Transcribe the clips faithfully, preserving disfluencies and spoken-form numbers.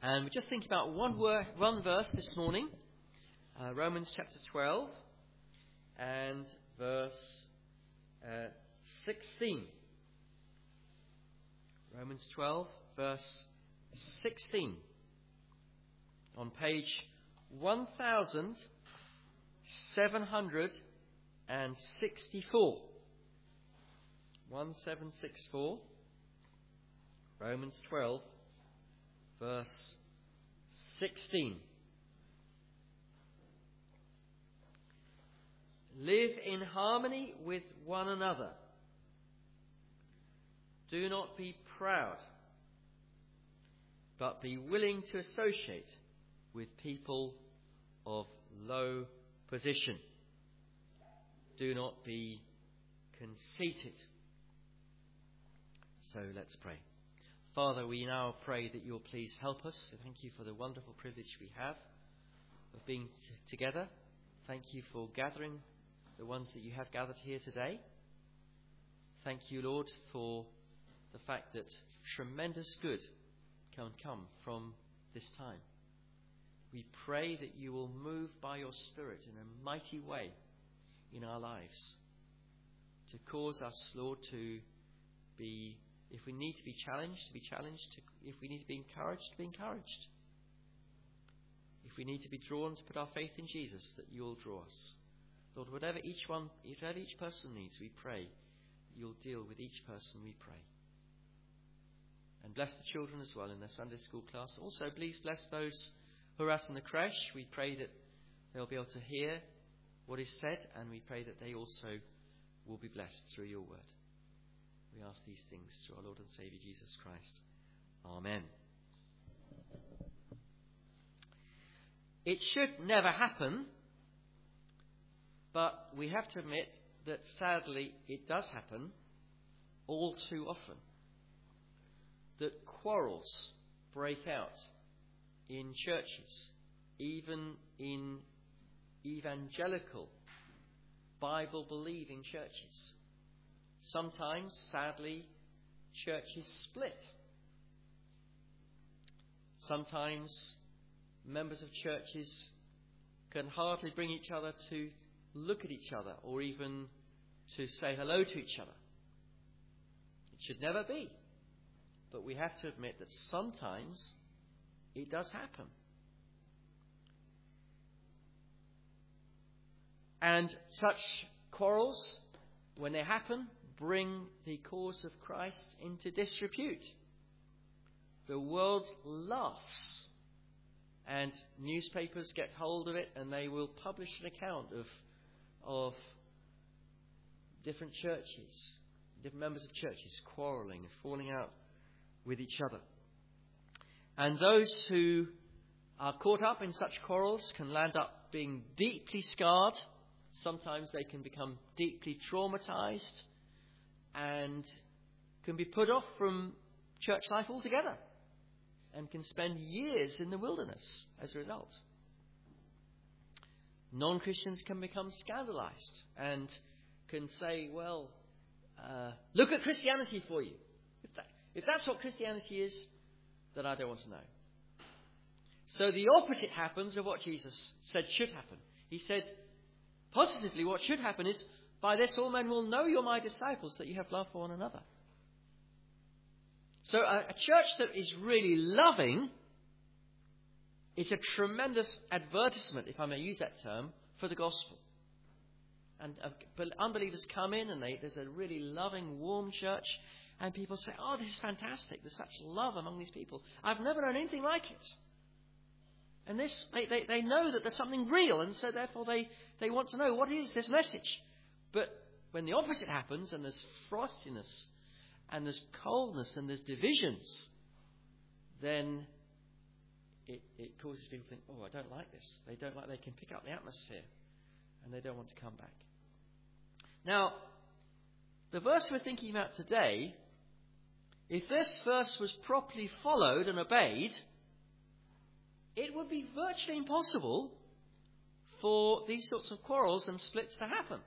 And we're just thinking about one, word, one verse this morning, uh, Romans chapter twelve and verse uh, sixteen. Romans twelve, verse sixteen. On page one thousand seven hundred sixty-four. one seven six four. Romans twelve, verse sixteen. Live in harmony with one another. Do not be proud, but be willing to associate with people of low position. Do not be conceited. So let's pray. Father, we now pray that you'll please help us. Thank you for the wonderful privilege we have of being t- together. Thank you for gathering the ones that you have gathered here today. Thank you, Lord, for the fact that tremendous good can come from this time. We pray that you will move by your Spirit in a mighty way in our lives to cause us, Lord, to be, if we need to be challenged, to be challenged, to, if we need to be encouraged, to be encouraged. If we need to be drawn to put our faith in Jesus, that you'll draw us. Lord, whatever each one, whatever each person needs, we pray that you'll deal with each person, we pray. And bless the children as well in their Sunday school class. Also, please bless those who are out in the creche. We pray that they'll be able to hear what is said, and we pray that they also will be blessed through your word. We ask these things through our Lord and Saviour Jesus Christ. Amen. It should never happen, but we have to admit that sadly it does happen all too often. That quarrels break out in churches, even in evangelical, Bible-believing churches. Sometimes, sadly, churches split. Sometimes members of churches can hardly bring each other to look at each other or even to say hello to each other. It should never be. But we have to admit that sometimes it does happen. And such quarrels, when they happen, bring the cause of Christ into disrepute. The world laughs, and newspapers get hold of it, and they will publish an account of, of different churches, different members of churches quarrelling and falling out with each other. And those who are caught up in such quarrels can land up being deeply scarred. Sometimes they can become deeply traumatized and can be put off from church life altogether and can spend years in the wilderness as a result. Non-Christians can become scandalized and can say, well, uh, look at Christianity for you. If, that, if that's what Christianity is, then I don't want to know. So the opposite happens of what Jesus said should happen. He said, positively, what should happen is, by this all men will know you're my disciples, that you have love for one another. So a, a church that is really loving, it's a tremendous advertisement, if I may use that term, for the gospel. And uh, unbelievers come in and they, there's a really loving, warm church, and people say, oh, this is fantastic. There's such love among these people. I've never known anything like it. And this, they, they, they know that there's something real, and so therefore they, they want to know what is this message. But when the opposite happens, and there's frostiness, and there's coldness, and there's divisions, then it, it causes people to think, oh, I don't like this. They don't like, they can pick up the atmosphere, and they don't want to come back. Now, the verse we're thinking about today, if this verse was properly followed and obeyed, it would be virtually impossible for these sorts of quarrels and splits to happen.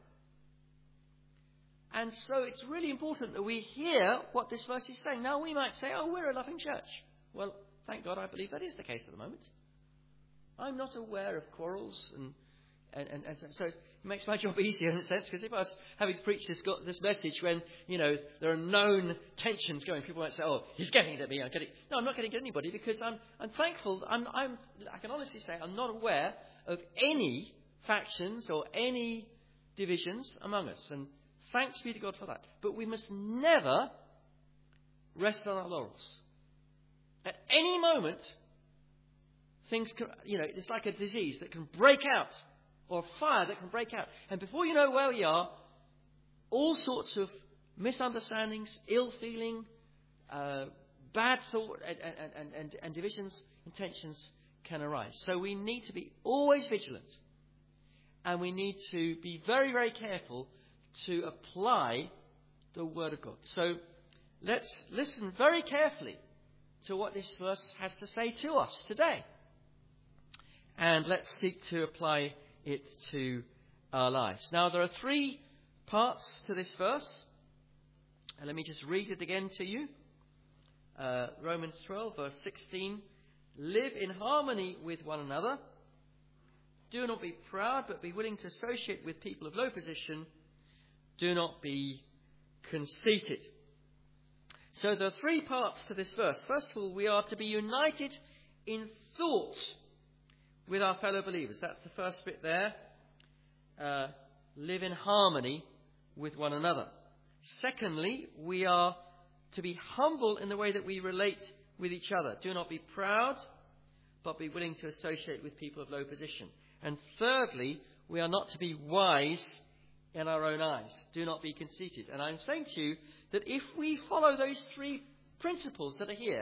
And so it's really important that we hear what this verse is saying. Now we might say, oh, we're a loving church. Well, thank God I believe that is the case at the moment. I'm not aware of quarrels, and and, and, and so it makes my job easier in a sense, because if I was having to preach this this message when, you know, there are known tensions going, people might say, oh, he's getting it at me, I'm getting... No, I'm not getting it at anybody, because I'm I'm thankful, I'm, I'm, I can honestly say I'm not aware of any factions or any divisions among us, and thanks be to God for that. But we must never rest on our laurels. At any moment, things can, you know, it's like a disease that can break out, or a fire that can break out. And before you know where we are, all sorts of misunderstandings, ill feeling, uh, bad thought, and, and, and, and divisions and tensions can arise. So we need to be always vigilant. And we need to be very, very careful to apply the Word of God. So let's listen very carefully to what this verse has to say to us today. And let's seek to apply it to our lives. Now, there are three parts to this verse. And let me just read it again to you. Uh, Romans twelve, verse sixteen. Live in harmony with one another. Do not be proud, but be willing to associate with people of low position. Do not be conceited. So there are three parts to this verse. First of all, we are to be united in thought with our fellow believers. That's the first bit there. Uh, live in harmony with one another. Secondly, we are to be humble in the way that we relate with each other. Do not be proud, but be willing to associate with people of low position. And thirdly, we are not to be wise in our own eyes. Do not be conceited. And I'm saying to you that if we follow those three principles that are here,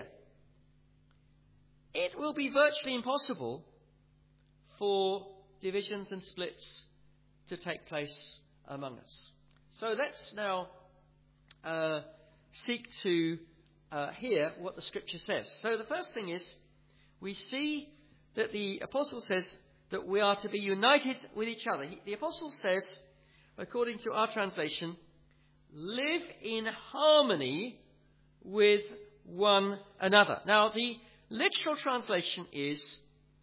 it will be virtually impossible for divisions and splits to take place among us. So let's now uh, seek to uh, hear what the Scripture says. So the first thing is, we see that the Apostle says that we are to be united with each other. He, the Apostle says, according to our translation, live in harmony with one another. Now, the literal translation is,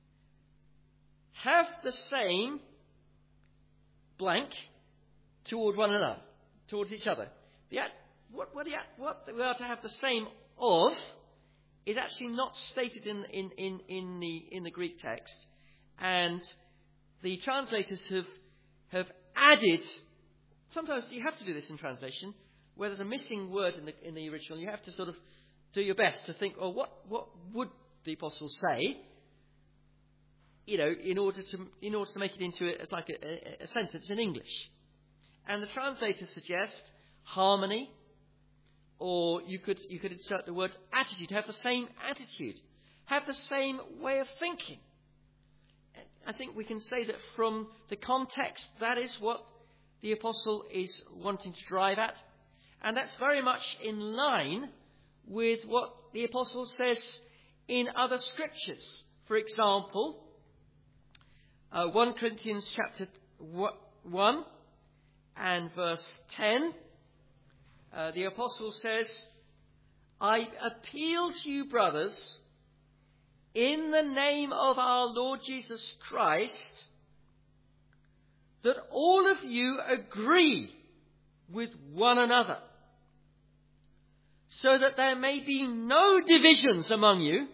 have the same blank toward one another, towards each other. The, what, what, the, what we are to have the same of is actually not stated in, in, in, in, the, in the Greek text. And the translators have, have added, sometimes you have to do this in translation, where there's a missing word in the, in the original. You have to sort of do your best to think, oh, what, what would the apostle say? You know, in order to in order to make it into a, like a, a, a sentence in English. And the translators suggest harmony, or you could you could insert the word attitude, have the same attitude, have the same way of thinking. I think we can say that from the context, that is what the apostle is wanting to drive at. And that's very much in line with what the apostle says in other scriptures. For example, Uh, First Corinthians chapter one and verse ten, uh, the apostle says, I appeal to you, brothers, in the name of our Lord Jesus Christ, that all of you agree with one another, so that there may be no divisions among you,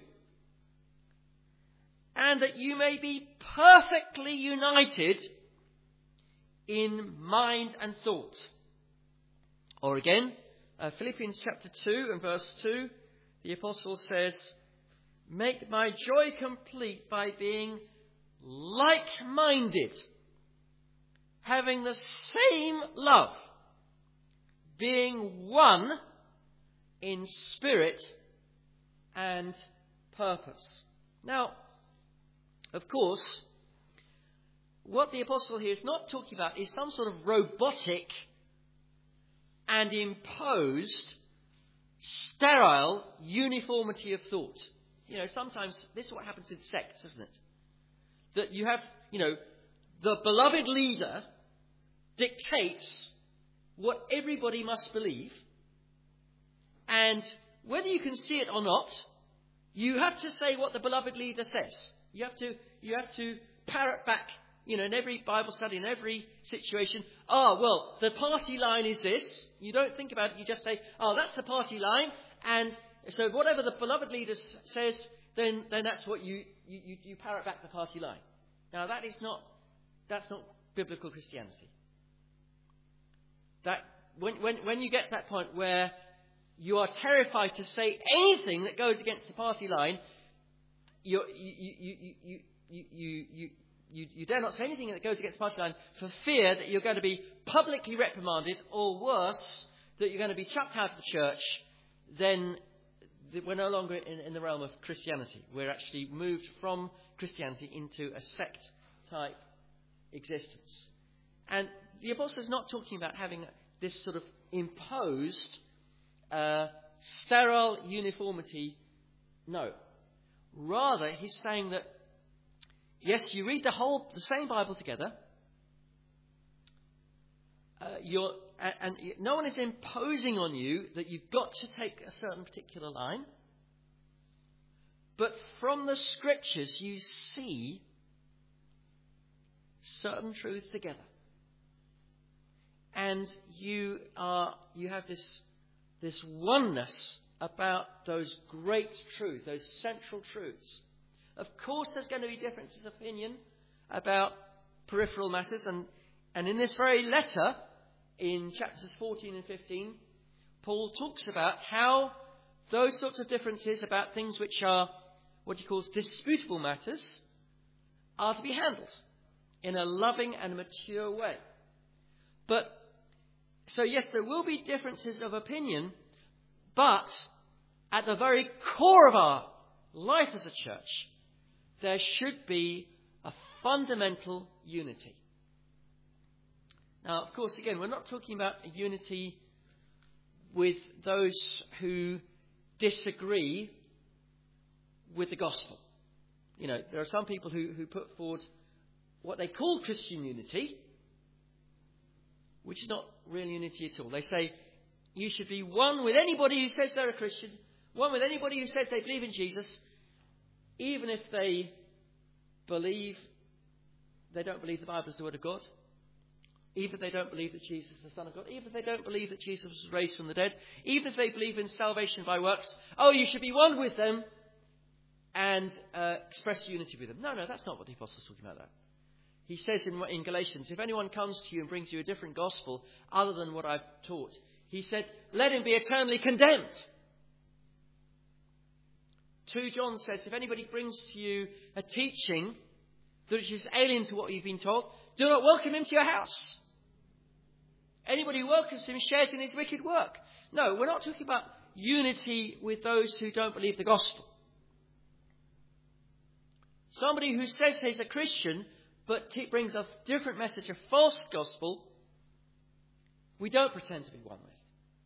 and that you may be perfectly united in mind and thought. Or again, uh, Philippians chapter two and verse two, the apostle says, make my joy complete by being like-minded, having the same love, being one in spirit and purpose. Now, of course, what the apostle here is not talking about is some sort of robotic and imposed, sterile uniformity of thought. You know, sometimes this is what happens in sects, isn't it? That you have, you know, the beloved leader dictates what everybody must believe, and whether you can see it or not, You have to say what the beloved leader says. You have to, you have to parrot back, you know, in every Bible study, in every situation. Oh, well, the party line is this. You don't think about it. You just say, oh, that's the party line. And so whatever the beloved leader says, then, then that's what you, you, you parrot back the party line. Now, that is not, that's not biblical Christianity. That, when, when, when you get to that point where you are terrified to say anything that goes against the party line, you, you, you, you, you, you, you, you, you, you dare not say anything that goes against the party line for fear that you're going to be publicly reprimanded, or worse, that you're going to be chucked out of the church. Then we're no longer in, in the realm of Christianity. We're actually moved from Christianity into a sect-type existence. And the apostle is not talking about having this sort of imposed, uh, sterile uniformity. No. Rather, he's saying that, yes, you read the whole, the same Bible together. Uh, you're, and, and no one is imposing on you that you've got to take a certain particular line. But from the scriptures, you see certain truths together. And you are, you have this, this oneness about those great truths, those central truths. Of course, there's going to be differences of opinion about peripheral matters. And, and in this very letter, in chapters fourteen and fifteen, Paul talks about how those sorts of differences about things which are what he calls disputable matters are to be handled in a loving and mature way. But, so yes, there will be differences of opinion, but at the very core of our life as a church, there should be a fundamental unity. Now, of course, again, we're not talking about a unity with those who disagree with the gospel. You know, there are some people who, who put forward what they call Christian unity, which is not real unity at all. They say you should be one with anybody who says they're a Christian, one with anybody who says they believe in Jesus, even if they believe, they don't believe the Bible is the Word of God, even if they don't believe that Jesus is the Son of God, even if they don't believe that Jesus was raised from the dead, even if they believe in salvation by works, oh, you should be one with them and uh, express unity with them. No, no, that's not what the Apostle is talking about there. He says in, in Galatians, if anyone comes to you and brings you a different gospel other than what I've taught, he said, let him be eternally condemned. Second John says, if anybody brings to you a teaching that is alien to what you've been taught, do not welcome him to your house. Anybody who welcomes him shares in his wicked work. No, we're not talking about unity with those who don't believe the gospel. Somebody who says he's a Christian but t- brings a different message, a false gospel, we don't pretend to be one with.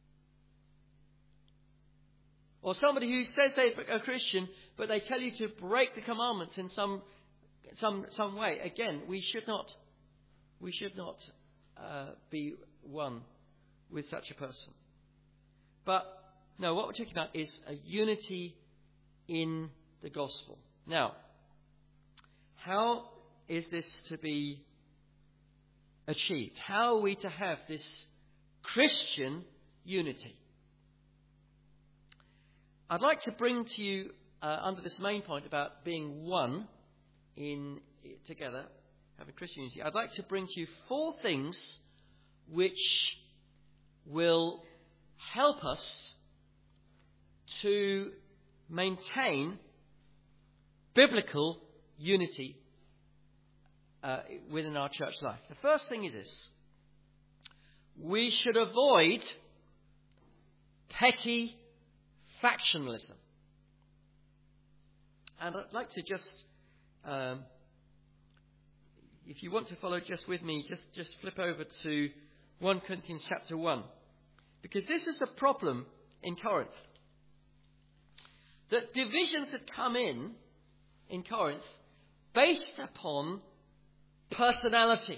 Or somebody who says they're a Christian but they tell you to break the commandments in some some some way. Again, we should not we should not uh, be one with such a person. But no, what we're talking about is a unity in the gospel. Now, how is this to be achieved? How are we to have this Christian unity? I'd like to bring to you, uh, under this main point about being one in together, having Christian unity, I'd like to bring to you four things which will help us to maintain biblical unity uh, within our church life. The first thing is this: we should avoid petty factionalism. And I'd like to just, um, if you want to follow just with me, just, just flip over to First Corinthians chapter one. Because this is the problem in Corinth. That divisions had come in, in Corinth, based upon personality.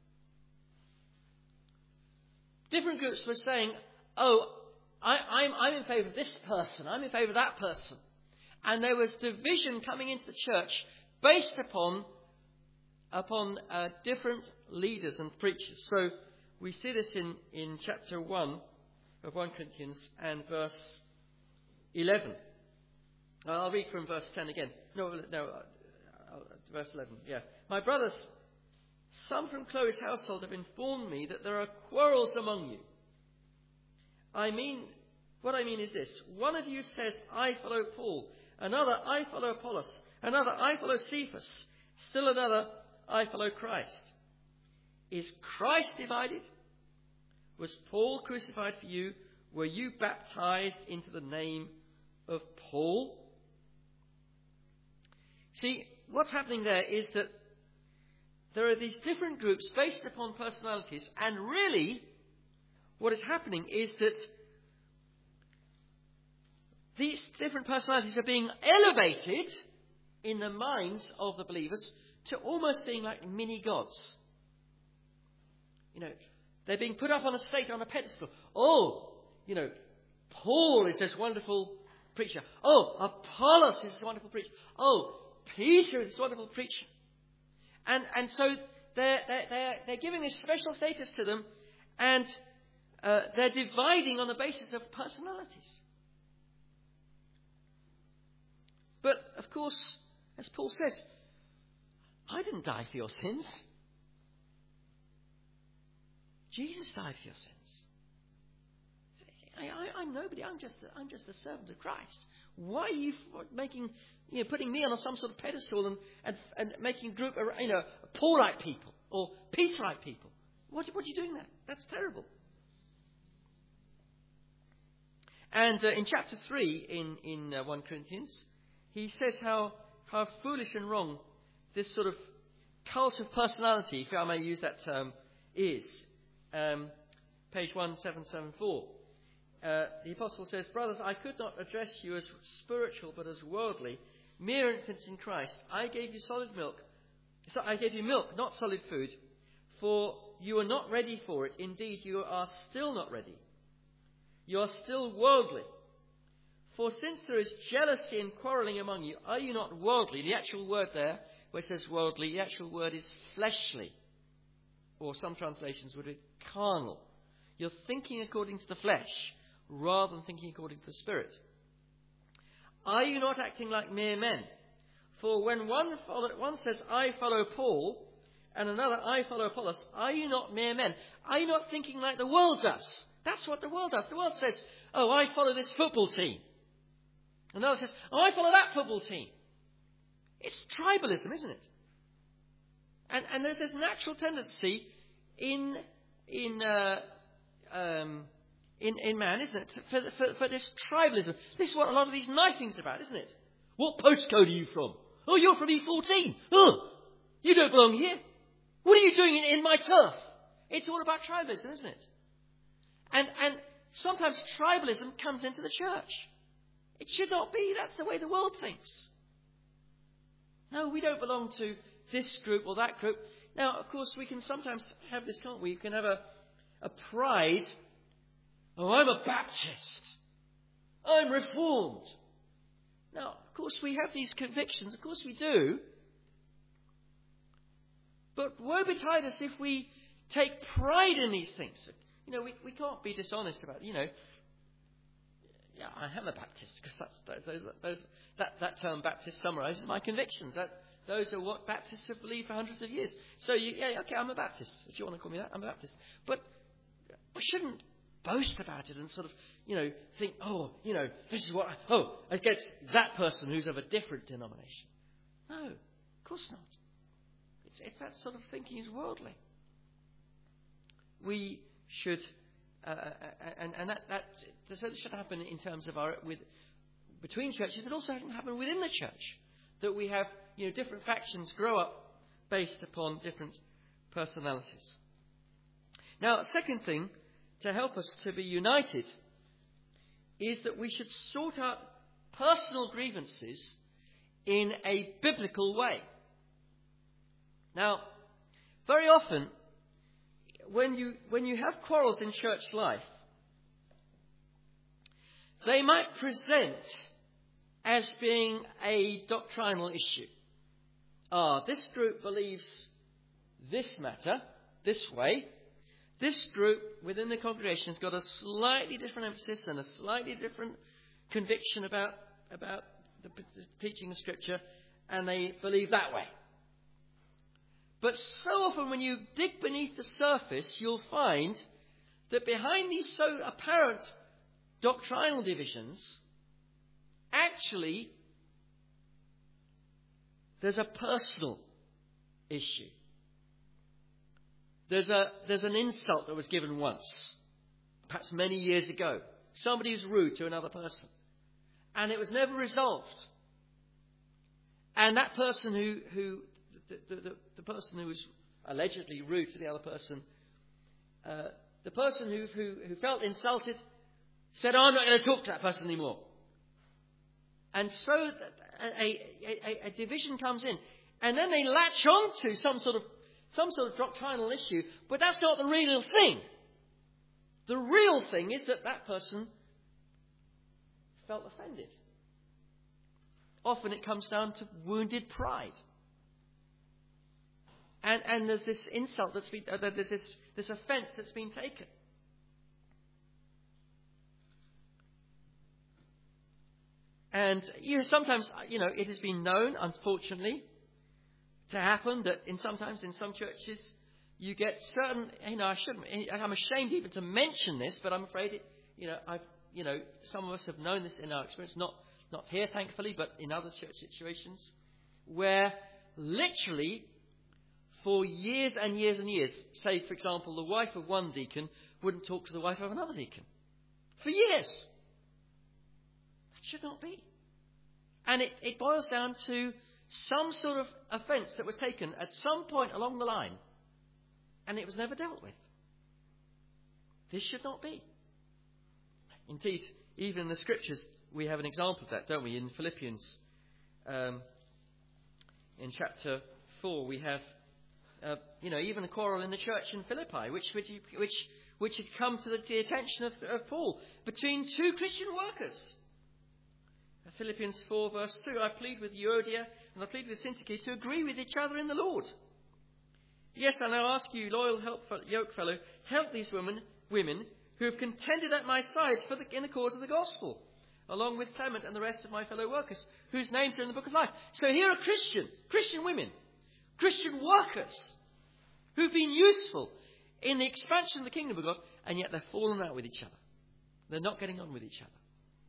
Different groups were saying, oh, I, I'm, I'm in favour of this person, I'm in favour of that person. And there was division coming into the church based upon, upon uh, different leaders and preachers. So we see this in, in chapter one of First Corinthians and verse eleven. I'll read from verse ten again. No, no, uh, verse eleven, yeah. My brothers, some from Chloe's household have informed me that there are quarrels among you. I mean, what I mean is this. One of you says, I follow Paul. Another, I follow Apollos. Another, I follow Cephas. Still another, I follow Christ. Is Christ divided? Was Paul crucified for you? Were you baptized into the name of Paul? See, what's happening there is that there are these different groups based upon personalities, and really what is happening is that these different personalities are being elevated in the minds of the believers to almost being like mini gods. You know, they're being put up on a stake, on a pedestal. Oh, you know, Paul is this wonderful preacher. Oh, Apollos is this wonderful preacher. Oh, Peter is this wonderful preacher. And and so they're, they're, they're, they're giving this special status to them, and uh, they're dividing on the basis of personalities. But, of course, as Paul says, I didn't die for your sins. Jesus died for your sins. I, I, I'm nobody. I'm just, a, I'm just a servant of Christ. Why are you making, you know, putting me on some sort of pedestal and, and, and making group, you know, Paulite people or Peterite people? What, what are you doing there? That's terrible. And uh, in chapter three in, in uh, First Corinthians, he says how, how foolish and wrong this sort of cult of personality, if I may use that term, is. Um, page one seven seven four. Uh, the apostle says, brothers, I could not address you as spiritual but as worldly, mere infants in Christ. I gave you solid milk. So I gave you milk, not solid food, for you are not ready for it. Indeed, you are still not ready. You are still worldly. For since there is jealousy and quarrelling among you, are you not worldly? The actual word there, where it says worldly, the actual word is fleshly. Or some translations would be carnal. You're thinking according to the flesh, rather than thinking according to the Spirit. Are you not acting like mere men? For when one, follow, one says, I follow Paul, and another, I follow Apollos, are you not mere men? Are you not thinking like the world does? That's what the world does. The world says, oh, I follow this football team. Another says, oh, I follow that football team. It's tribalism, isn't it? And, and there's this natural tendency in in uh, um, in, in man, isn't it, for, for, for this tribalism. This is what a lot of these knifings are about, isn't it? What postcode are you from? Oh, you're from E fourteen. Oh, you don't belong here. What are you doing in, in my turf? It's all about tribalism, isn't it? And and sometimes tribalism comes into the church. It should not be. That's the way the world thinks. No, we don't belong to this group or that group. Now, of course, we can sometimes have this, can't we? We can have a, a pride. Oh, I'm a Baptist. I'm Reformed. Now, of course, we have these convictions. Of course we do. But woe betide us if we take pride in these things. You know, we, we can't be dishonest about it. You know, yeah, I am a Baptist, because that's those, those, that, that term Baptist summarizes my convictions. That Those are what Baptists have believed for hundreds of years. So, you, yeah, okay, I'm a Baptist. If you want to call me that, I'm a Baptist. But we shouldn't boast about it and sort of, you know, think, oh, you know, this is what, I, oh, against that person who's of a different denomination. No, of course not. It's, it's that sort of thinking is worldly. We should, uh, and, and that, that so this should happen in terms of our, with, between churches, but also happen within the church. That we have, you know, different factions grow up based upon different personalities. Now, second thing to help us to be united is that we should sort out personal grievances in a biblical way. Now, very often, when you when you have quarrels in church life, they might present as being a doctrinal issue. Ah, this group believes this matter, this way. This group within the congregation has got a slightly different emphasis and a slightly different conviction about, about the, the teaching of Scripture, and they believe that way. But so often when you dig beneath the surface, you'll find that behind these so apparent doctrinal divisions, actually, there's a personal issue. There's a there's an insult that was given once, perhaps many years ago. Somebody was rude to another person, and it was never resolved. And that person who who the the, the, the person who was allegedly rude to the other person, uh, the person who, who who felt insulted, said, "Oh, I'm not going to talk to that person anymore." And so a, a, a, a division comes in, and then they latch on to some sort of some sort of doctrinal issue, but that's not the real thing. The real thing is that that person felt offended. Often it comes down to wounded pride. And, and there's this insult that's been, uh, there's this, this offence that's been taken. And you know, sometimes, you know, it has been known, unfortunately, to happen that in sometimes in some churches you get certain, you know, I shouldn't, I'm ashamed even to mention this, but I'm afraid it, you know, I've, you know, some of us have known this in our experience, not, not here thankfully, but in other church situations, where literally for years and years and years, say for example, the wife of one deacon wouldn't talk to the wife of another deacon. For years. That should not be. And it, it boils down to some sort of offence that was taken at some point along the line, and it was never dealt with. This should not be. Indeed, even in the Scriptures, we have an example of that, don't we? In Philippians, um, in chapter four, we have, uh, you know, even a quarrel in the church in Philippi, which which which, which had come to the, the attention of, of Paul between two Christian workers. Philippians four, verse two, I plead with Euodia and I plead with Syntyche to agree with each other in the Lord. Yes, I now ask you, loyal help, yoke fellow, help these women, women who have contended at my side for the, in the cause of the gospel, along with Clement and the rest of my fellow workers, whose names are in the book of life. So here are Christians, Christian women, Christian workers, who've been useful in the expansion of the kingdom of God, and yet they're falling out with each other. They're not getting on with each other.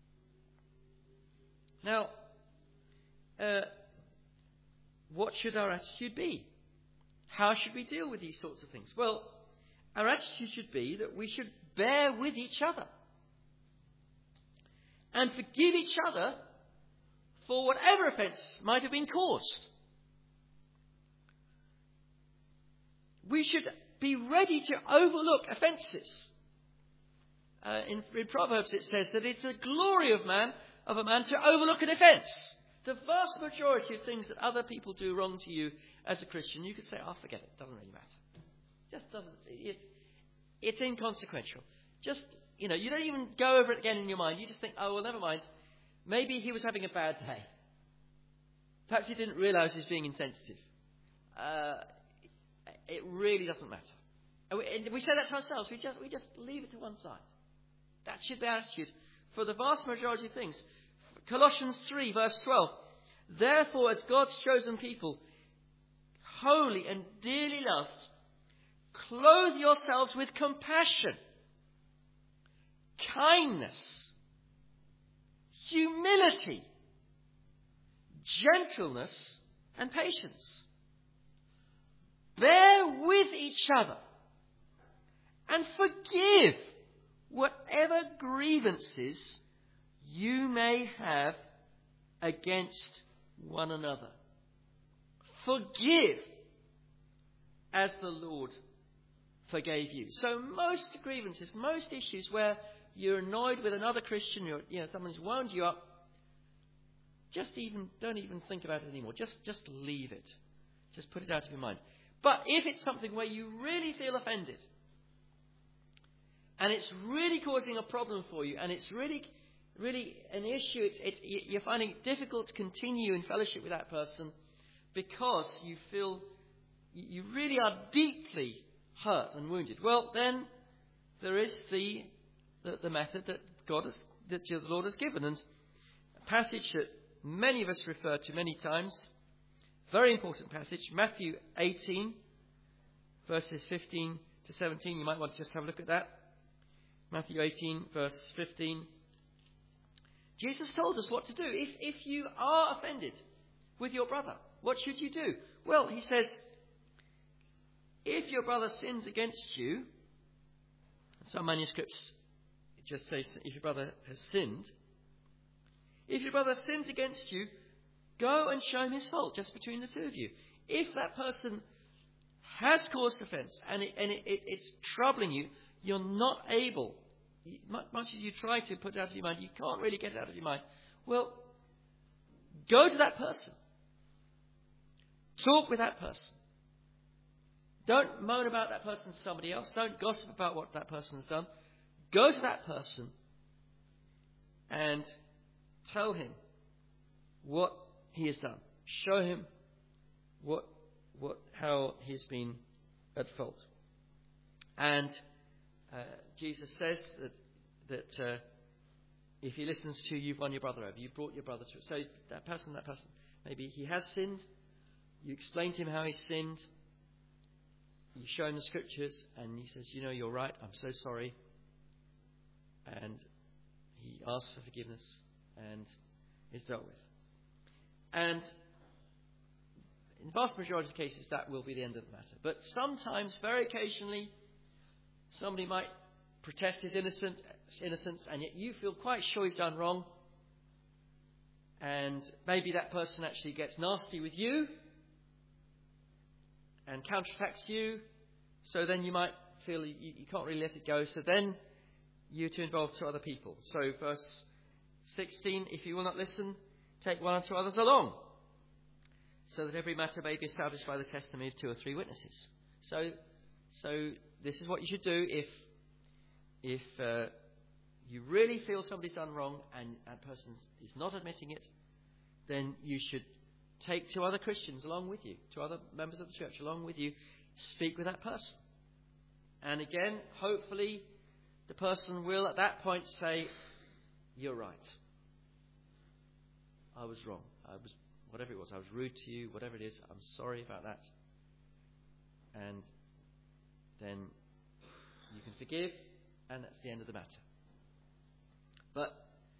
Now, uh, what should our attitude be? How should we deal with these sorts of things? Well, our attitude should be that we should bear with each other and forgive each other for whatever offence might have been caused. We should be ready to overlook offences. Uh, in, in Proverbs it says that it's the glory of man of a man to overlook an offence. The vast majority of things that other people do wrong to you as a Christian, you could say, oh, forget it, doesn't really matter. Just doesn't, it, it's inconsequential. Just, you know, you don't even go over it again in your mind. You just think, oh, well, never mind. Maybe he was having a bad day. Perhaps he didn't realise he was being insensitive. Uh, it really doesn't matter. And we, and we say that to ourselves. We just, we just leave it to one side. That should be our attitude for the vast majority of things. Colossians three, verse twelve. Therefore, as God's chosen people, holy and dearly loved, clothe yourselves with compassion, kindness, humility, gentleness, and patience. Bear with each other and forgive whatever grievances you may have against one another. Forgive as the Lord forgave you. So most grievances, most issues where you're annoyed with another Christian, you're, you know, someone's wound you up, just even don't even think about it anymore. Just just leave it. Just put it out of your mind. But if it's something where you really feel offended, and it's really causing a problem for you, and it's really, really an issue. It's, it's, you're finding it difficult to continue in fellowship with that person because you feel you really are deeply hurt and wounded. Well, then there is the the, the method that God has, that the Lord has given, and a passage that many of us refer to many times. Very important passage, Matthew eighteen, verses fifteen to seventeen. You might want to just have a look at that. Matthew eighteen, verse fifteen. Jesus told us what to do. If, if you are offended with your brother, what should you do? Well, he says, if your brother sins against you, some manuscripts just say if your brother has sinned, if your brother sins against you, go and show him his fault just between the two of you. If that person has caused offence and, it, and it, it, it's troubling you, you're not able, much as you try to put it out of your mind, you can't really get it out of your mind. Well, go to that person. Talk with that person. Don't moan about that person to somebody else. Don't gossip about what that person has done. Go to that person and tell him what he has done. Show him what, what, how he's been at fault. And uh, Jesus says that that uh, if he listens to you, you've won your brother over. You've brought your brother to it. So that person, that person, maybe he has sinned. You explain to him how he sinned. You show him the scriptures, and he says, "You know, you're right. I'm so sorry." And he asks for forgiveness, and is dealt with. And in the vast majority of cases, that will be the end of the matter. But sometimes, very occasionally, somebody might protest his innocent, innocence, and yet you feel quite sure he's done wrong. And maybe that person actually gets nasty with you and counterattacks you. So then you might feel you, you can't really let it go. So then you're to involve two other people. So verse sixteen, if you will not listen, take one or two others along, so that every matter may be established by the testimony of two or three witnesses. So, so this is what you should do if, if uh, you really feel somebody's done wrong and that person is not admitting it. Then you should take two other Christians along with you, two other members of the church along with you. Speak with that person, and again, hopefully, the person will at that point say, "You're right. I was wrong. I was, whatever it was, I was rude to you, whatever it is, I'm sorry about that." And then you can forgive, and that's the end of the matter. But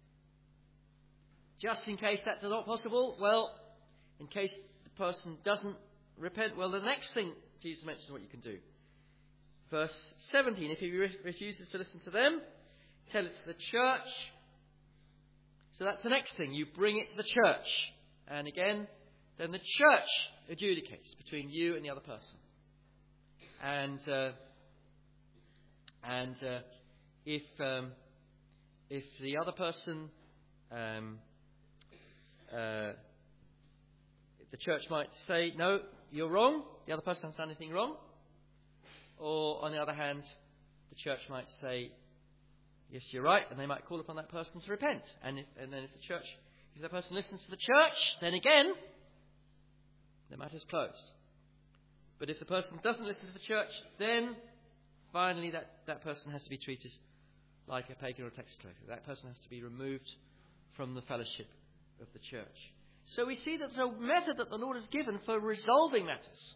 just in case that's not possible, well, in case the person doesn't repent, well, the next thing Jesus mentions what you can do. Verse seventeen, if he re- refuses to listen to them, tell it to the church. So that's the next thing. You bring it to the church. And again, then the church adjudicates between you and the other person. And uh, and uh, if um, if the other person, um, uh, if the church might say, "No, you're wrong," the other person hasn't done anything wrong. Or on the other hand, the church might say, "Yes, you're right," and they might call upon that person to repent. And if, and then if the church, if that person listens to the church, then again, the matter's closed. But if the person doesn't listen to the church, then finally that, that person has to be treated like a pagan or a tax collector. That person has to be removed from the fellowship of the church. So we see that there's a method that the Lord has given for resolving matters.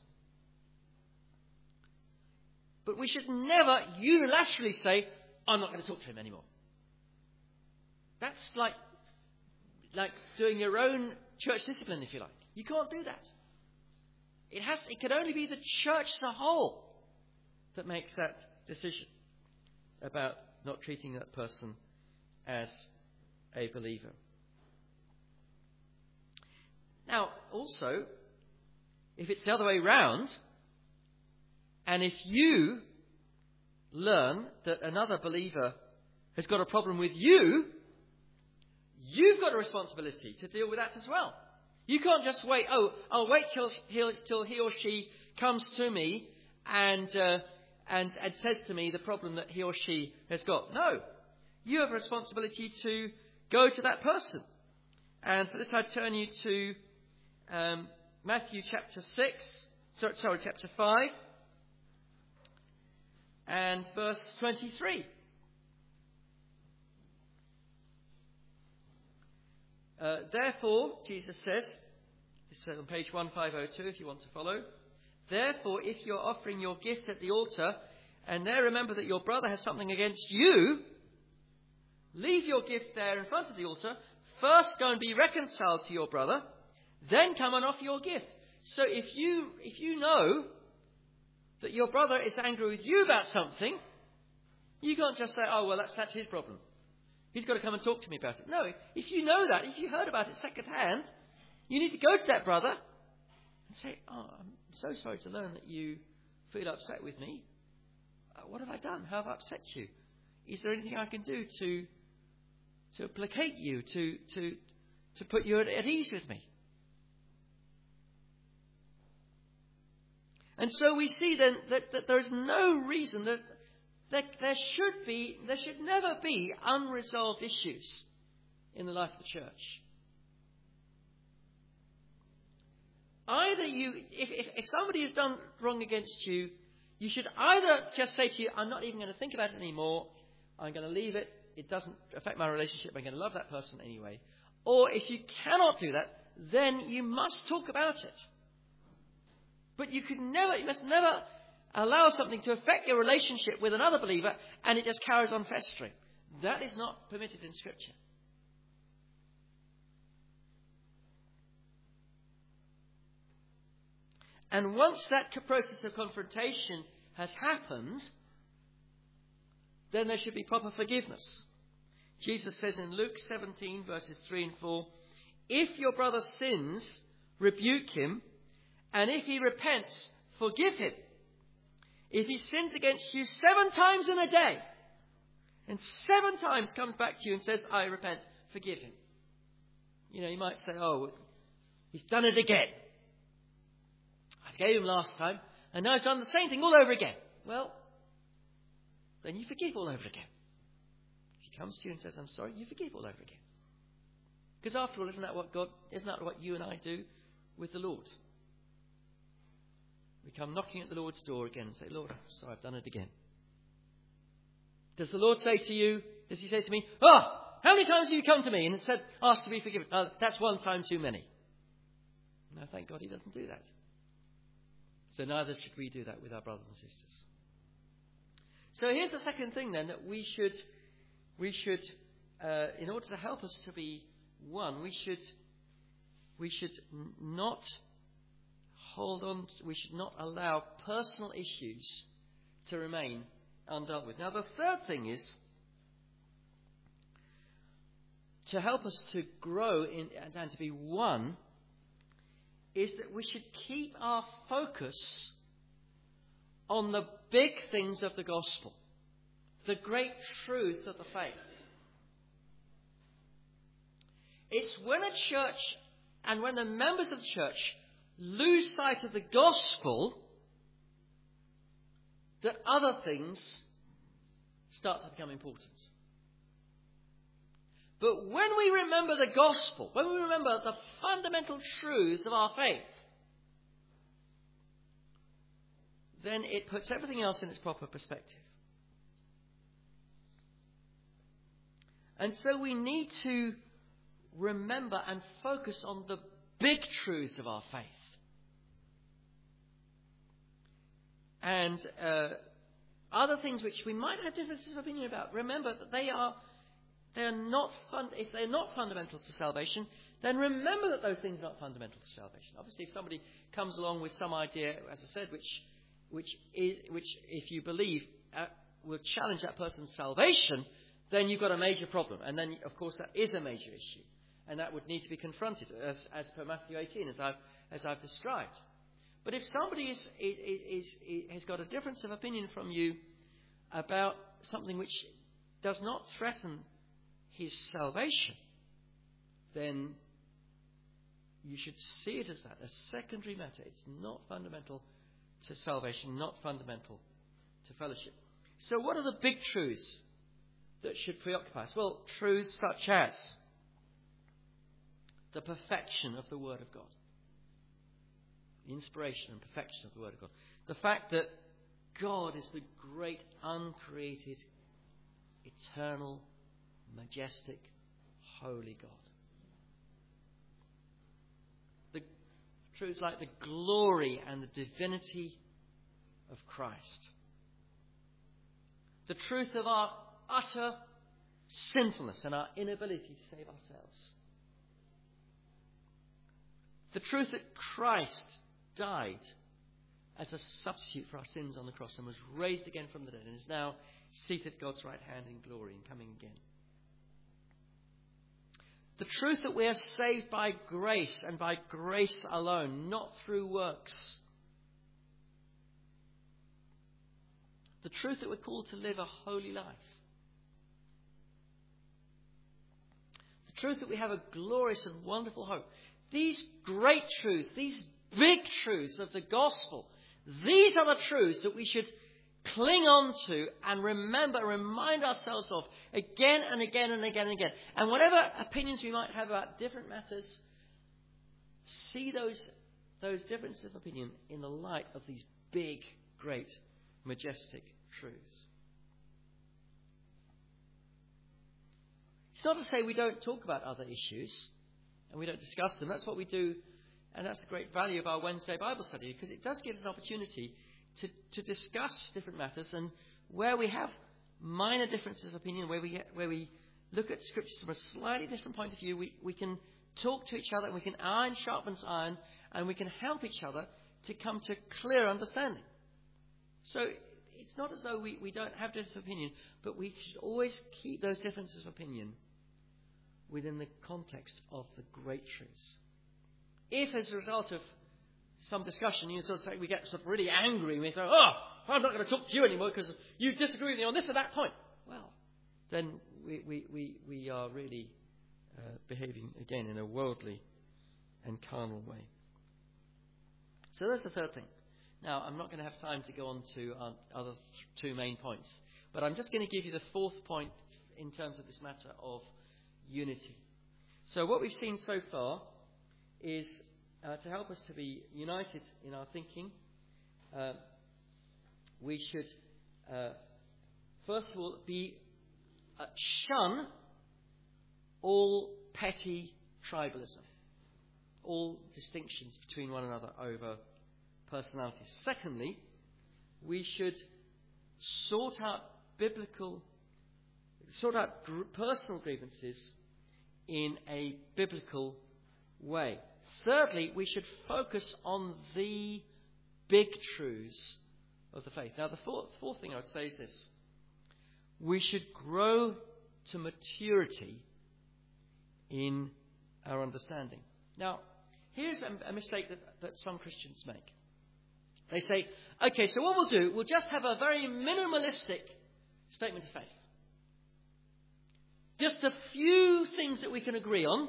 But we should never unilaterally say, "I'm not going to talk to him anymore." That's like, like doing your own church discipline, if you like. You can't do that. It has. It can only be the church as a whole that makes that decision about not treating that person as a believer. Now, also, if it's the other way round, and if you learn that another believer has got a problem with you, you've got a responsibility to deal with that as well. You can't just wait, oh, I'll wait till, he'll, till he or she comes to me and, uh, and, and says to me the problem that he or she has got. No. You have a responsibility to go to that person. And for this I turn you to um, Matthew chapter six, sorry, sorry, chapter five, and verse twenty-three. Uh, therefore, Jesus says, this is on page fifteen oh two if you want to follow. Therefore, if you're offering your gift at the altar, and there remember that your brother has something against you, leave your gift there in front of the altar. First go and be reconciled to your brother, then come and offer your gift. So if you if you know that your brother is angry with you about something, you can't just say, oh, well, that's that's his problem. He's got to come and talk to me about it. No, if you know that, if you heard about it second hand, you need to go to that brother and say, oh, I'm so sorry to learn that you feel upset with me. Uh, what have I done? How have I upset you? Is there anything I can do to to placate you, to to to put you at, at ease with me? And so we see then that, that there is no reason that, that there should be, there should never be unresolved issues in the life of the church. Either you, if, if, if somebody has done wrong against you, you should either just say to you, I'm not even going to think about it anymore. I'm going to leave it. It doesn't affect my relationship. I'm going to love that person anyway. Or if you cannot do that, then you must talk about it. But you could never, you must never allow something to affect your relationship with another believer and it just carries on festering. That is not permitted in Scripture. And once that process of confrontation has happened, then there should be proper forgiveness. Jesus says in Luke seventeen, verses three and four, if your brother sins, rebuke him, and if he repents, forgive him. If he sins against you seven times in a day, and seven times comes back to you and says, I repent, forgive him. You know, you might say, oh, he's done it again. I forgave him last time, and now he's done the same thing all over again. Well, then you forgive all over again. If he comes to you and says, I'm sorry, you forgive all over again. Because after all, isn't that what God, isn't that what you and I do with the Lord? We come knocking at the Lord's door again and say, Lord, I'm sorry, I've done it again. Does the Lord say to you, does he say to me, oh, how many times have you come to me and said, asked to be forgiven? Oh, that's one time too many. No, thank God he doesn't do that. So neither should we do that with our brothers and sisters. So here's the second thing then, that we should, we should, uh, in order to help us to be one, we should, we should not hold on, we should not allow personal issues to remain undealt with. Now the third thing is, to help us to grow in, and to be one, is that we should keep our focus on the big things of the gospel, the great truths of the faith. It's when a church and when the members of the church lose sight of the gospel that other things start to become important. But when we remember the gospel, when we remember the fundamental truths of our faith, then it puts everything else in its proper perspective. And so we need to remember and focus on the big truths of our faith. And uh, other things which we might have differences of opinion about, remember that they are they are not fun, if they're not fundamental to salvation, then remember that those things are not fundamental to salvation. Obviously, if somebody comes along with some idea, as I said, which which is which, if you believe, uh, will challenge that person's salvation, then you've got a major problem. And then, of course, that is a major issue, and that would need to be confronted, as as per Matthew eighteen, as I've as I've described. But if somebody is, is, is, is, has got a difference of opinion from you about something which does not threaten his salvation, then you should see it as that, a secondary matter. It's not fundamental to salvation, not fundamental to fellowship. So what are the big truths that should preoccupy us? Well, truths such as the perfection of the Word of God. The inspiration and perfection of the Word of God. The fact that God is the great, uncreated, eternal, majestic, holy God. The truths like the glory and the divinity of Christ. The truth of our utter sinfulness and our inability to save ourselves. The truth that Christ died as a substitute for our sins on the cross and was raised again from the dead and is now seated at God's right hand in glory and coming again. The truth that we are saved by grace and by grace alone, not through works. The truth that we're called to live a holy life. The truth that we have a glorious and wonderful hope. These great truths, these big truths of the gospel, these are the truths that we should cling on to and remember, remind ourselves of again and again and again and again. And whatever opinions we might have about different matters, see those, those differences of opinion in the light of these big, great, majestic truths. It's not to say we don't talk about other issues and we don't discuss them. That's what we do, and that's the great value of our Wednesday Bible study, because it does give us an opportunity to, to discuss different matters, and where we have minor differences of opinion, where we get, where we look at scriptures from a slightly different point of view, we, we can talk to each other, and we can iron sharpens iron, and we can help each other to come to clear understanding. So it's not as though we, we don't have differences of opinion, but we should always keep those differences of opinion within the context of the great truths. If as a result of some discussion, you sort of say, we get sort of really angry, and we go, oh, I'm not going to talk to you anymore because you disagree with me on this or that point. Well, then we, we, we, we are really uh, behaving again in a worldly and carnal way. So that's the third thing. Now, I'm not going to have time to go on to our other th- two main points, but I'm just going to give you the fourth point in terms of this matter of unity. So what we've seen so far is uh, to help us to be united in our thinking, uh, we should uh, first of all be uh, shun all petty tribalism, all distinctions between one another over personalities. Secondly, we should sort out biblical, sort out gr- personal grievances in a biblical way. Thirdly, we should focus on the big truths of the faith. Now, the fourth, fourth thing I would say is this. We should grow to maturity in our understanding. Now, here's a, a mistake that, that some Christians make. They say, okay, so what we'll do, we'll just have a very minimalistic statement of faith. Just a few things that we can agree on.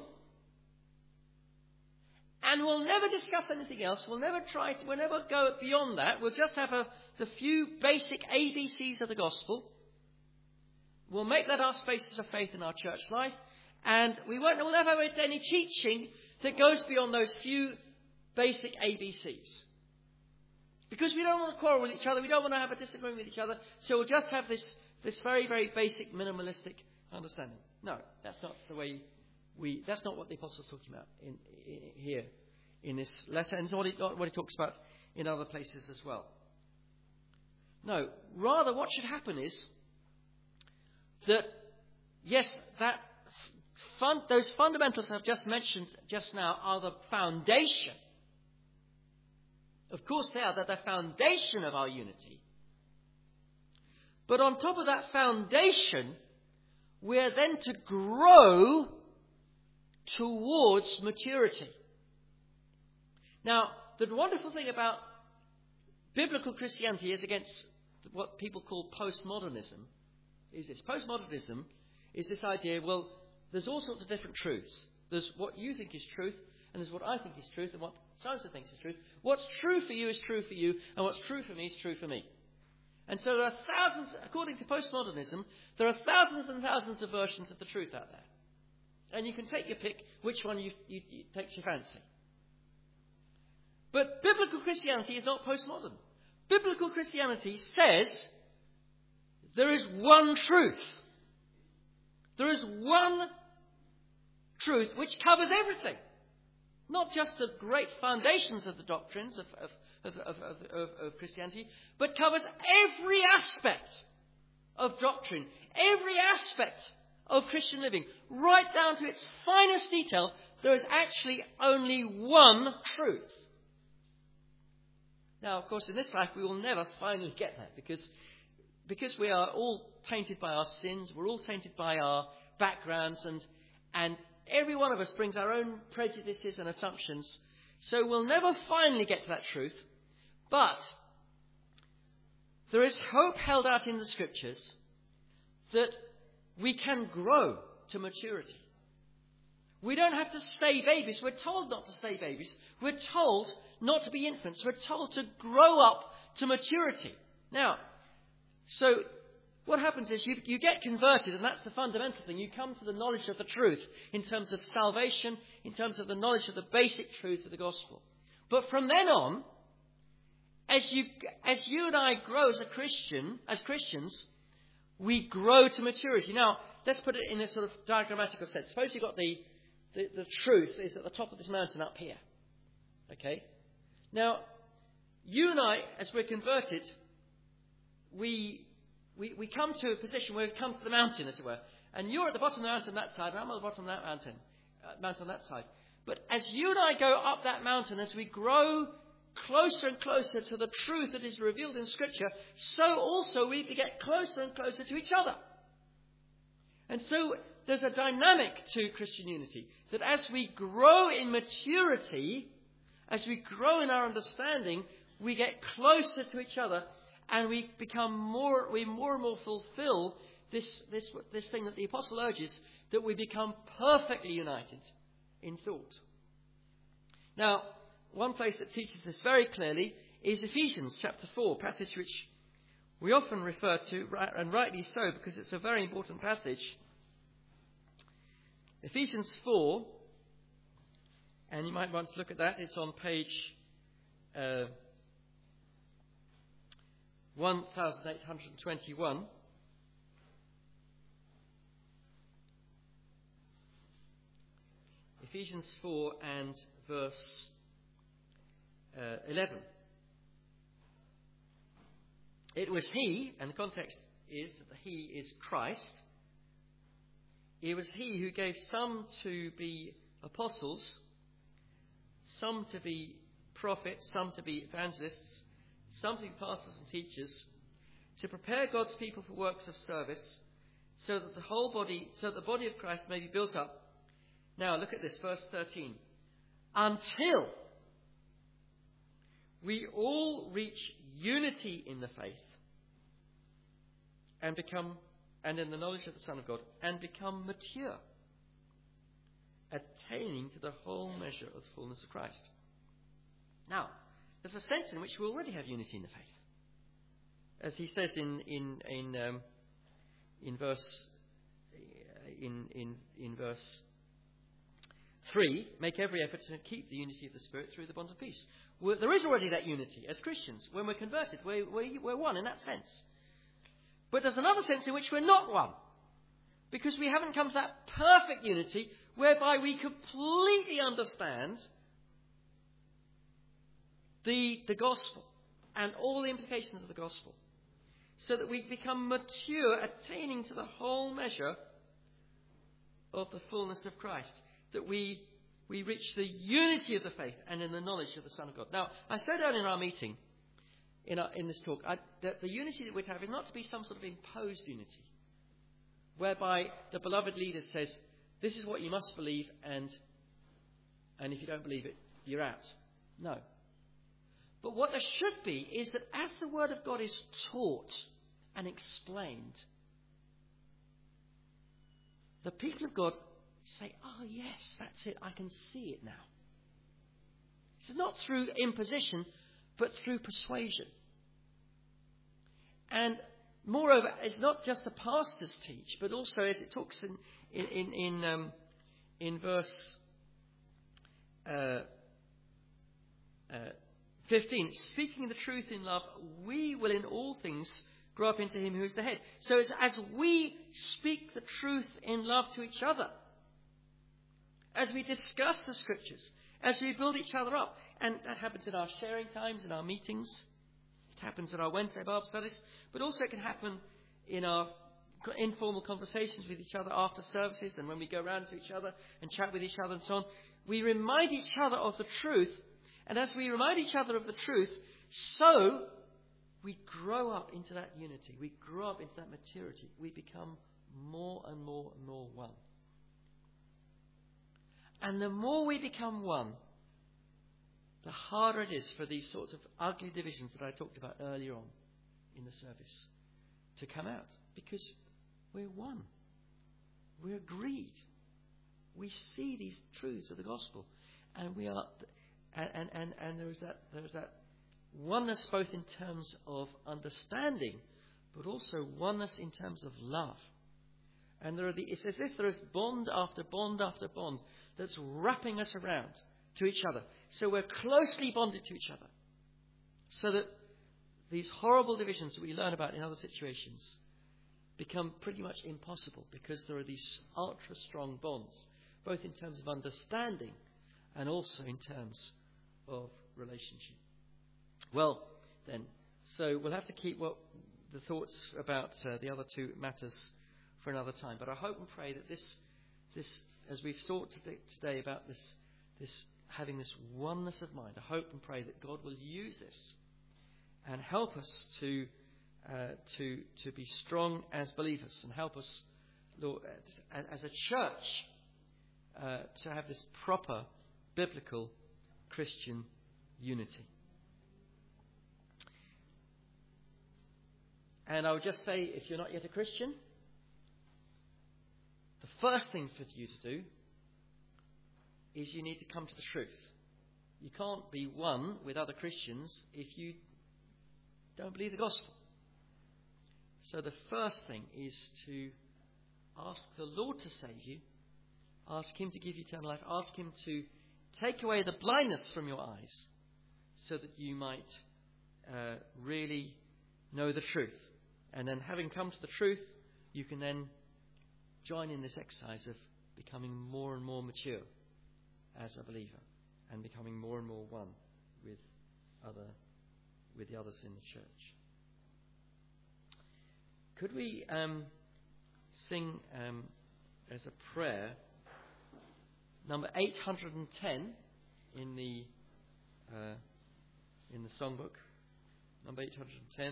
And we'll never discuss anything else. We'll never try to, we'll never go beyond that. We'll just have a, the few basic A B Cs of the gospel. We'll make that our spaces of faith in our church life. And we won't, we'll never have any teaching that goes beyond those few basic A B Cs. Because we don't want to quarrel with each other. We don't want to have a disagreement with each other. So we'll just have this, this very, very basic, minimalistic understanding. No, that's not the way we, that's not what the Apostle's talking about in, in, here in this letter. And it's not what, he, what he talks about in other places as well. No, rather what should happen is that, yes, that fun, those fundamentals I've just mentioned just now are the foundation. Of course they are. They're the foundation of our unity. But on top of that foundation, we're then to grow towards maturity. Now, the wonderful thing about biblical Christianity is against what people call postmodernism is this. Postmodernism is this idea, well, there's all sorts of different truths. There's what you think is truth, and there's what I think is truth, and what so-and-so thinks is truth. What's true for you is true for you, and what's true for me is true for me. And so there are thousands, according to postmodernism, there are thousands and thousands of versions of the truth out there. And you can take your pick which one you, you, you takes your fancy. But biblical Christianity is not postmodern. Biblical Christianity says there is one truth. There is one truth which covers everything. Not just the great foundations of the doctrines of, of, of, of, of, of Christianity, but covers every aspect of doctrine, every aspect of Christian living, right down to its finest detail. There is actually only one truth. Now, of course, in this life we will never finally get there because, because we are all tainted by our sins, we're all tainted by our backgrounds, and, and every one of us brings our own prejudices and assumptions. So we'll never finally get to that truth. But there is hope held out in the Scriptures that we can grow to maturity. We don't have to stay babies. We're told not to stay babies. We're told not to be infants. We're told to grow up to maturity. Now, so what happens is you, you get converted, and that's the fundamental thing. You come to the knowledge of the truth in terms of salvation, in terms of the knowledge of the basic truths of the gospel. But from then on, as you as you and I grow as a Christian, as Christians, we grow to maturity. Now, let's put it in a sort of diagrammatical sense. Suppose you've got the, the, the truth is at the top of this mountain up here. Okay? Now, you and I, as we're converted, we... We, we come to a position where we've come to the mountain, as it were. And you're at the bottom of the mountain on that side, and I'm at the bottom of that mountain, uh, mountain on that side. But as you and I go up that mountain, as we grow closer and closer to the truth that is revealed in Scripture, so also we get closer and closer to each other. And so there's a dynamic to Christian unity, that as we grow in maturity, as we grow in our understanding, we get closer to each other. And we become more, we more and more fulfill this, this, this thing that the apostle urges, that we become perfectly united in thought. Now, one place that teaches this very clearly is Ephesians chapter four, passage which we often refer to, and rightly so, because it's a very important passage. Ephesians four, and you might want to look at that. It's on page Uh, eighteen twenty-one. Ephesians four and verse uh, eleven. It was he, and the context is that he is Christ. It was he who gave some to be apostles, some to be prophets, some to be evangelists, some to be pastors and teachers, to prepare God's people for works of service, so that the whole body, so that the body of Christ may be built up. Now look at this, verse thirteen. Until we all reach unity in the faith and become, and in the knowledge of the Son of God, and become mature, attaining to the whole measure of the fullness of Christ. Now, there's a sense in which we already have unity in the faith. As he says in in in um, in verse in in in verse three, make every effort to keep the unity of the Spirit through the bond of peace. We're, there is already that unity as Christians. When we're converted, we're, we're, we're one in that sense. But there's another sense in which we're not one, because we haven't come to that perfect unity whereby we completely understand the, the gospel and all the implications of the gospel, so that we become mature, attaining to the whole measure of the fullness of Christ, that we we reach the unity of the faith and in the knowledge of the Son of God. Now, I said earlier in our meeting, in, our, in this talk, I, that the unity that we'd have is not to be some sort of imposed unity, whereby the beloved leader says, this is what you must believe, and and if you don't believe it, you're out. No. But what there should be is that as the Word of God is taught and explained, the people of God say, oh yes, that's it, I can see it now. It's not through imposition, but through persuasion. And moreover, it's not just the pastors teach, but also as it talks in in in in, um, in verse uh, uh, fifteen, speaking the truth in love, we will in all things grow up into him who is the head. So as, as we speak the truth in love to each other, as we discuss the scriptures, as we build each other up, and that happens in our sharing times, in our meetings, it happens in our Wednesday Bible studies, but also it can happen in our informal conversations with each other after services and when we go around to each other and chat with each other and so on. We remind each other of the truth, and as we remind each other of the truth, so we grow up into that unity. We grow up into that maturity. We become more and more and more one. And the more we become one, the harder it is for these sorts of ugly divisions that I talked about earlier on in the service to come out. Because we're one. We're agreed. We see these truths of the gospel. And we are, and, and, and, and there is that, there is that oneness both in terms of understanding, but also oneness in terms of love. And there are the, it's as if there is bond after bond after bond that's wrapping us around to each other. So we're closely bonded to each other. So that these horrible divisions that we learn about in other situations become pretty much impossible, because there are these ultra strong bonds, both in terms of understanding and also in terms of relationship. Well, then, so we'll have to keep what the thoughts about uh, the other two matters for another time. But I hope and pray that this, this, as we've thought today, today about this, this having this oneness of mind, I hope and pray that God will use this and help us to uh, to to be strong as believers, and help us, Lord, as a church, uh, to have this proper biblical Christian unity. And I would just say, if you're not yet a Christian, the first thing for you to do is you need to come to the truth. You can't be one with other Christians if you don't believe the gospel. So the first thing is to ask the Lord to save you. Ask him to give you eternal life. Ask him to take away the blindness from your eyes so that you might uh, really know the truth. And then, having come to the truth, you can then join in this exercise of becoming more and more mature as a believer and becoming more and more one with other, with the others in the church. Could we um, sing um, as a prayer number eight hundred ten in the uh, in the songbook, number eight hundred ten.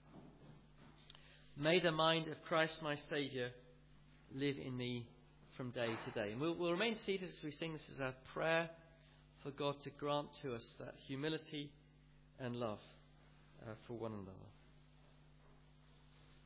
May the mind of Christ my Saviour live in me from day to day. And we'll, we'll remain seated as we sing. This is our prayer for God to grant to us that humility and love uh, for one another.